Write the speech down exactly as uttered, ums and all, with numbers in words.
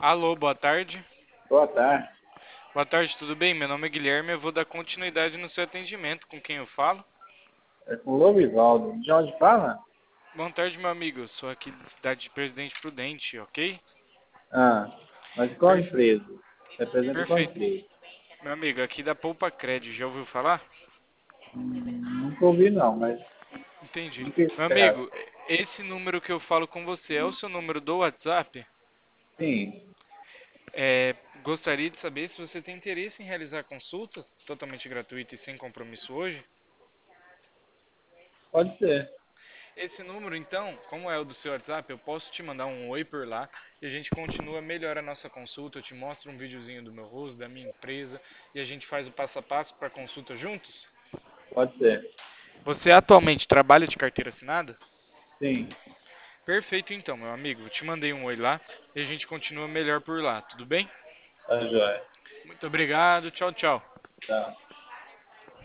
Alô, boa tarde. Boa tarde. Boa tarde, tudo bem? Meu nome é Guilherme, eu vou dar continuidade no seu atendimento. Com quem eu falo? É com o Lobivaldo. De onde fala? Boa tarde, meu amigo. Eu sou aqui da cidade de Presidente Prudente, ok? Ah, mas qual Perfe- empresa? Representa qual Perfeito. empresa? Meu amigo, aqui da Poupa Cred, já ouviu falar? Hum, nunca ouvi não, mas Entendi. do que se Meu trata? amigo, esse número que eu falo com você é o seu número do WhatsApp? Sim, É, gostaria de saber se você tem interesse em realizar consultas totalmente gratuitas e sem compromisso hoje. pode ser. Esse número, então, como é o do seu WhatsApp, eu posso te mandar um oi por lá e a gente continua melhor a nossa consulta. Eu te mostro um videozinho do meu rosto, da minha empresa e a gente faz o passo a passo para a consulta juntos. Pode ser. Você atualmente trabalha de carteira assinada? Sim, Perfeito, então, meu amigo. Eu te mandei um oi lá e a gente continua melhor por lá, tudo bem? tá joia. Muito obrigado, tchau, tchau. Tá.